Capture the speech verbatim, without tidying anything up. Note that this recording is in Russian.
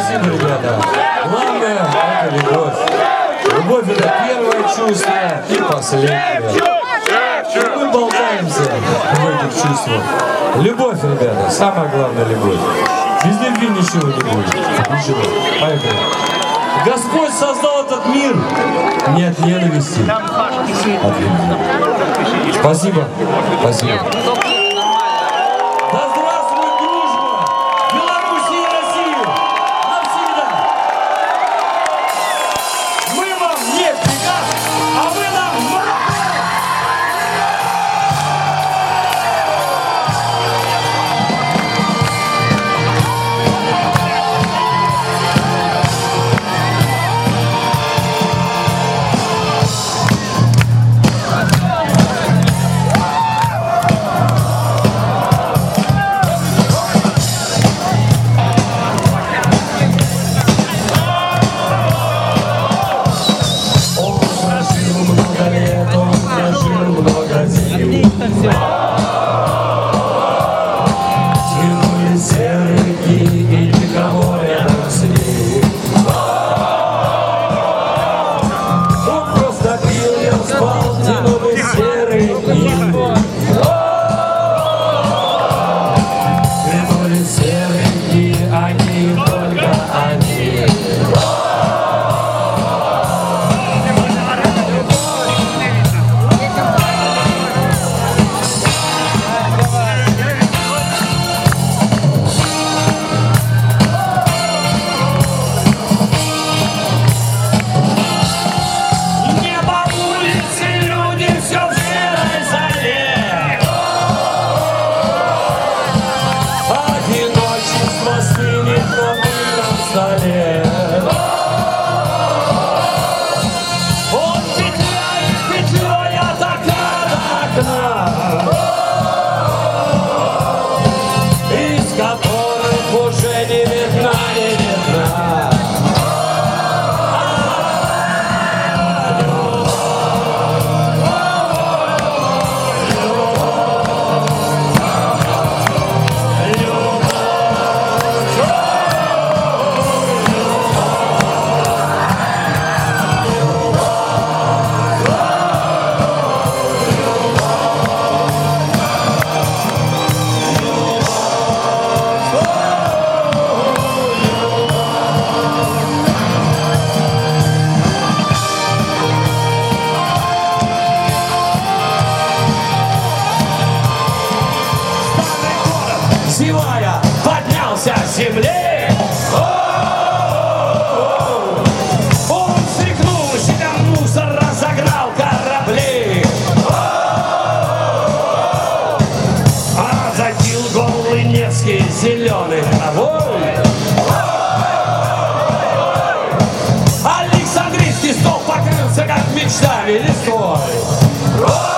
Спасибо, ребята. Главное — это любовь. Любовь — это первое чувство и последнее. И мы болтаемся в этих чувствах. Любовь, ребята, самое главное — любовь. Без любви ничего не будет. Ничего. Поехали. Господь создал этот мир не от ненависти, от любви. Спасибо. Спасибо. Да здравствует дружба! Беларусь и Россия! Навсегда! Мы вам не приказ, а вы нам... Зевая, поднялся с земли. Он стряхнул себя мусор, разогнал корабли. Озадил голый Невский зеленый травой. Александрийский стол покрылся, как мечтами, листвой.